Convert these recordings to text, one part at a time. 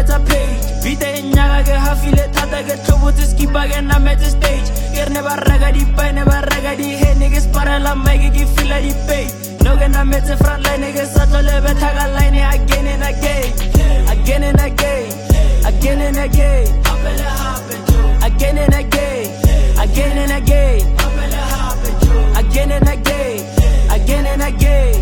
metsa page Beat e nyaga ke hafile thata ke tlhobotse skipa ke nametse stage Ke re ne ba reka dipai ne ba reka dihe ne ke sparela mic ke fila dipay No ke nametse frontline ke sa tlole betha ka line again and again Again and again Again and again Again and again Again and again Again and again Again and again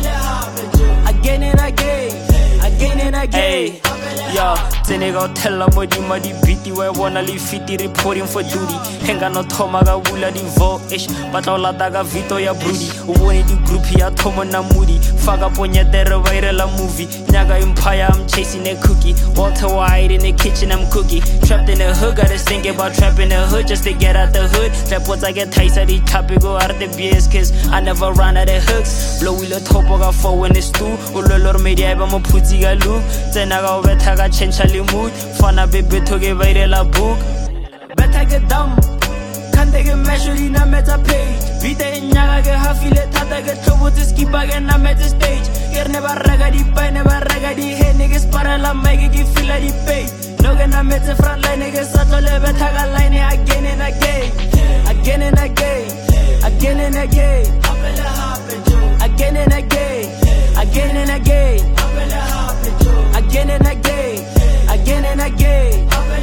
Again and again Again and again Yo, tsene ka tella modimo di beat we bona le fiti reporting for duty Henga no thoma ka bula di vo ba tla lata ka vito ya broody o bone di group ya thomo na moody faka ponyetere ba irela movie nyaga empire I'm chasing a cookie Walter White in the kitchen I'm cookie trapped in the hood gotta think about trapping the hood just to get out the hood trap what I get taste di topico arte BS cause I never run out of hooks blow wheel topo ka for when it's too o lolor media ba mo phutsi ka loop tsena ka betha ka change the mood fana bebe thoke ba irela book betha ke dumb Kante ke measure na metsa page Beat e nyaga ke hafile thata ke tlhobotse skipa ke nametse stage Ke re ne ba reka dipai ne ba reka dihe ne ke sparela mic ke fila dipay No ke nametse frontline ke sa tlole betha ka line again and again Again and again Again and again Again and again Again and again Again and again Again and again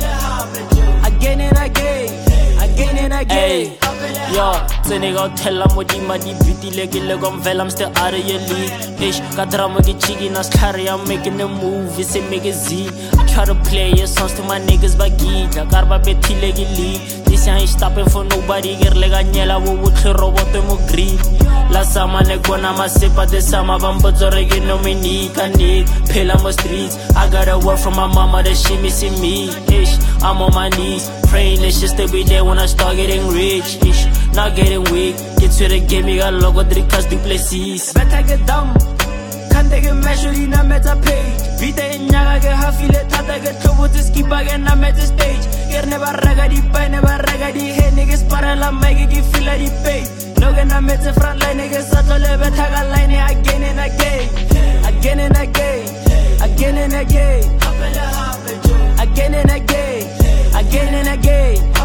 Again and again Again and again Yo, tsene ka tella modimo di beat le ke le komvela I'm still out of your league Ish, ka drama ke cheeky na slary I'm making a move it's a magazine I try to play your songs to my niggas ba gita Karba betile ke league This ain't stopping for nobody Ke re le ka nyela wo botlhe roboto mo green La sama ne kona masepa de sama bambotso re ke nominee ka nick Phela mo streets I got a word from my mama that she missing me Ish, I'm on my knees Praying it's just to be there when I start getting rich Ish, not getting weak Get to the game, you got logo 3 cause duplessis Betha ke dumb Kante ke measure na metsa page Beat e nyaga ke hafile thata ke tlhobotse skipa ke nametse stage Ke re ne ba reka dipai ne ba reka dihe ne ke sparela mic ke fila dipay No ke nametse frontline ke sa tlole betha ka line again and again Again and again Again and again Again and again Again and again